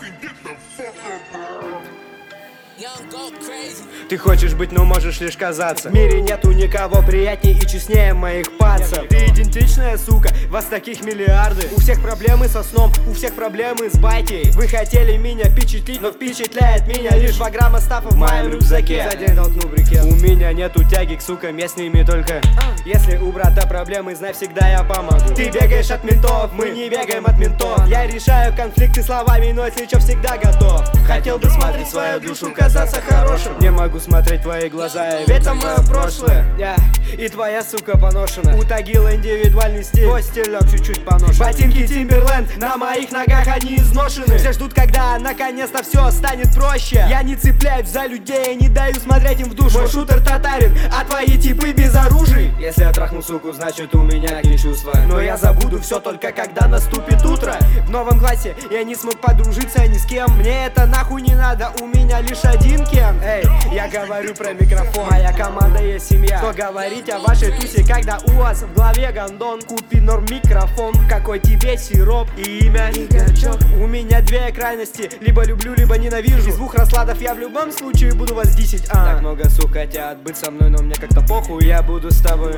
Ты хочешь быть, но можешь лишь казаться. В мире нету никого приятнее и честнее моих пацев. Ты идентичная, сука, вас таких миллиарды. У всех проблемы со сном, у всех проблемы с батей. Вы хотели меня впечатлить, но впечатляет меня лишь 2 грамма стафа в моем рюкзаке. За день толкну брикет. У меня нету тяги к сукам, я с ними только. Если у брата проблемы, знай, всегда я помогу. Ты бегаешь от ментов, мы не бегаем от ментов. Я решаю конфликты словами, но если чё, всегда готов. Хотел бы смотреть свою душу, казаться хорошим. Не могу смотреть твои глаза, ведь это мое прошлое. И твоя сука поношена. У Тагила индивидуальный стиль, твой стилек чуть-чуть поношен. Ботинки Timberland, на моих ногах они изношены. Все ждут, когда наконец-то все станет проще. Я не цепляюсь за людей, не даю смотреть им в душу. Мой шутер татарин, а твои типы без оружия. Если я трахну суку, значит у меня не чувства. Но я забуду все только когда наступит утро. В новом классе я не смог подружиться ни с кем. Мне это нахуй не надо, у меня лишь один кен. Эй, я говорю про микрофон, моя команда есть семья. Что говорить о вашей тусе, когда у вас в голове гондон? Купи норм микрофон, какой тебе сироп и имя Игорчок. У меня 2 крайности, либо люблю, либо ненавижу. Из 2 раскладов я в любом случае буду вас 10. Так много сук хотят быть со мной, но мне как-то похуй, я буду с тобой.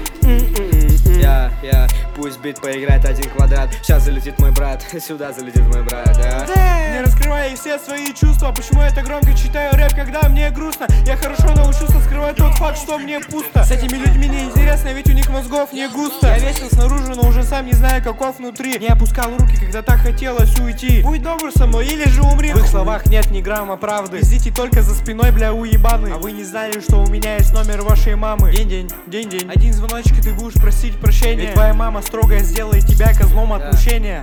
Пусть бит поиграет 1 квадрат. Сейчас залетит мой брат, сюда залетит мой брат. Не раскрывай все свои чувства. Почему я так громко читаю рэп, когда мне грустно? Я хорошо научился скрывать тот факт, что мне пусто. С этими людьми неинтересно, ведь у них мозгов не густо. Я весел снаружи, но уже сам не знаю, каков внутри. Не опускал руки, когда так хотелось уйти. Будь добр со мной или же умри. В их словах нет ни грамма правды. Пиздите только за спиной, бля, уебаны. А вы не знали, что у меня есть номер вашей мамы? День-день, день-день. 1 звоночек, и ты будешь просить прощения. Ведь твоя мама строгая сделает тебя козлом отмщения.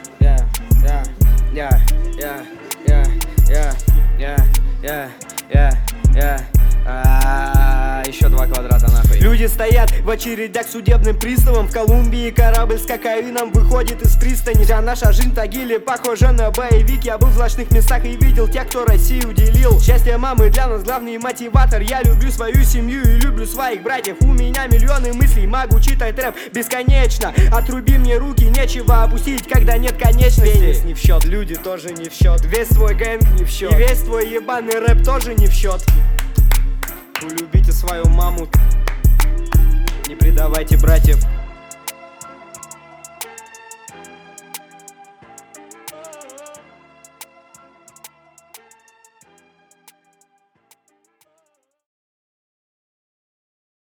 Еще 2 квадрата нахуй. Люди стоят в очередях к судебным приставам. В Колумбии корабль с кокаином выходит из пристани. Вся наша жизнь Тагиле похожа на боевик. Я был в злачных местах и видел тех, кто Россию делил. Счастье мамы для нас главный мотиватор. Я люблю свою семью и люблю своих братьев. У меня миллионы мыслей, могу читать рэп бесконечно. Отруби мне руки, нечего опустить, когда нет конечности. Пенис не в счет, люди тоже не в счет. Весь твой гэнг не в счет, и весь твой ебаный рэп тоже не в счет. Любите свою маму, не предавайте братьев.